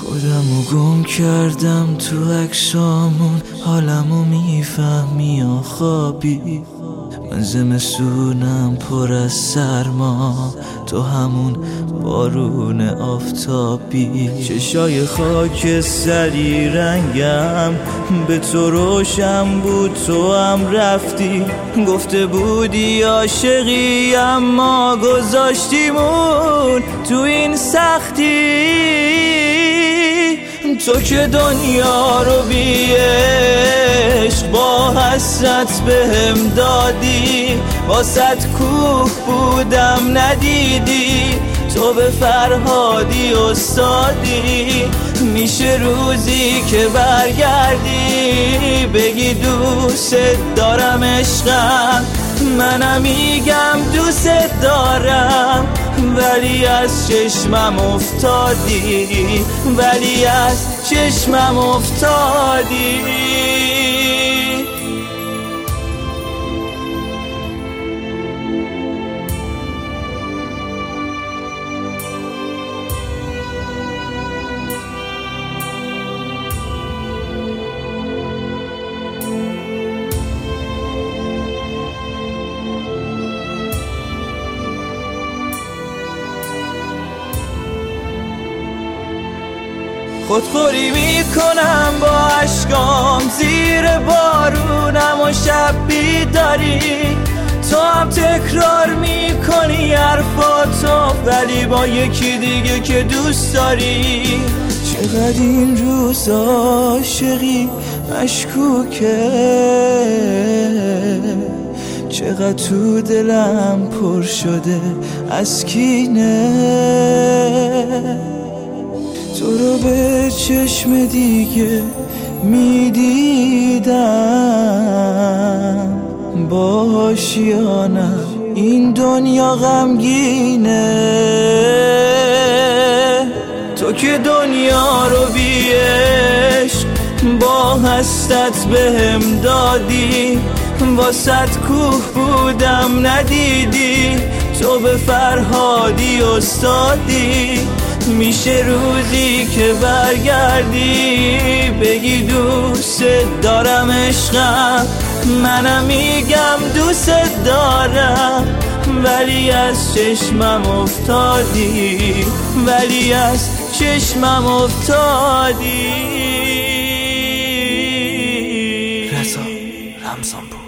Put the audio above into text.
خودمو گم کردم تو عکسامون، حالمو میفهمی یا خوابی؟ من زمستونم پر از سرما، تو همون بارون آفتابی. چشای خاک سری رنگم به تو روشن بود، تو هم رفتی. گفته بودی عاشقی اما گذاشتیمون تو این سختی. تو که دنیا رو بی عشق با حسرت بهم دادی، واسط کوه بودم ندیدی، تو به فرهادی استادی. میشه روزی که برگردی بگی دوست دارم عشقم، منم میگم دوست دارم، ولی از چشمم افتادی، ولی از چشمم افتادی. خودخوری میکنم با عشقام زیر بارونم و شب بیداری. تو هم تکرار میکنی حرفاتو ولی با یکی دیگه که دوست داری. چقدر این روز عاشقی مشکوکه، چقدر تو دلم پر شده از کینه. تو رو به چشم دیگه میدیدم، باهاش یا نه این دنیا غمگینه. تو که دنیا رو بی عشق با حسرت بهم دادی، واسط کوه بودم ندیدی، تو به فرهادی استادی. میشه روزی که برگردی بگی دوست دارم عشقم، منم میگم دوست دارم، ولی از چشمم افتادی، ولی از چشمم افتادی. رضا رمضانپور.